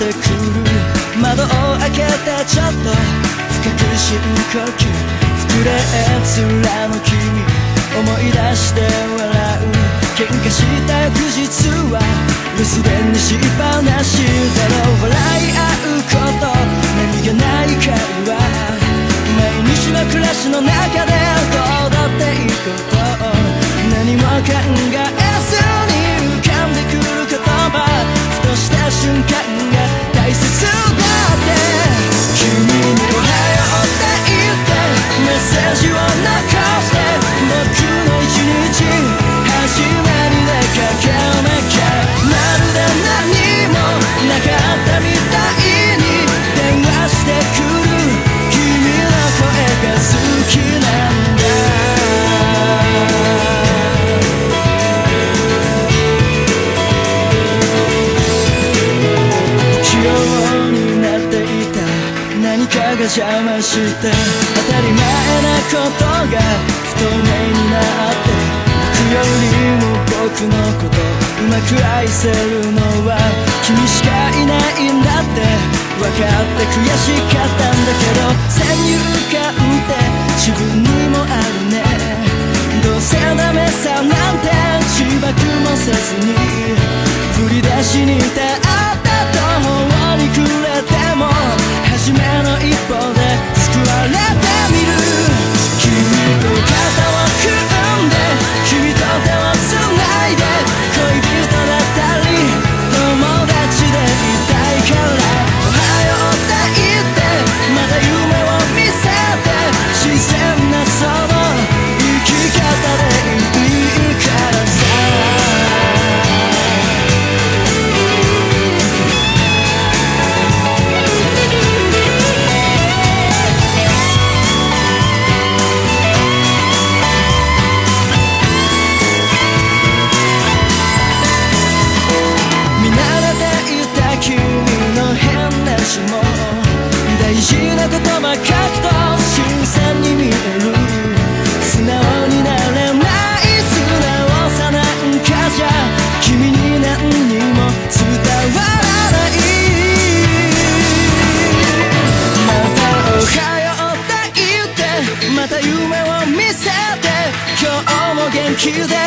くる。窓を開けてちょっと深く深呼吸。膨れ面の君思い出して笑う。喧嘩した翌日は留守電にしっぱなしだろう。笑い合うこと何気ない会話。毎日の暮らしの中でどうだっていいこと何も考えずに浮かんでくる言葉。ふとした瞬間が大切だって君におはようって言ってメッセージを残して僕の一日始まりで駆けなきゃ。まるで何もなかったみたいに電話してくる君の声が好きなんだ。器用になっていた何かが邪魔して当たり前なことが不透明になって僕よりも僕のことうまく愛せるのは君しかいないんだって分かって悔しかったんだけど先入観って自分にもあるね。どうせダメさなんて自爆もせずに振り出しに立った途方に暮れても初めの一歩で救われてみる。君と肩を組んで君と手をつないで恋人だったり友達でいたいからおはようって言ってまた夢を見せて自然なその生き方でいいからさ。君の変な詩も大事な言葉書くと新鮮に見える。素直になれない素直さなんかじゃ君に何にも伝わらない。またおはようって言ってまた夢を見せて今日も元気で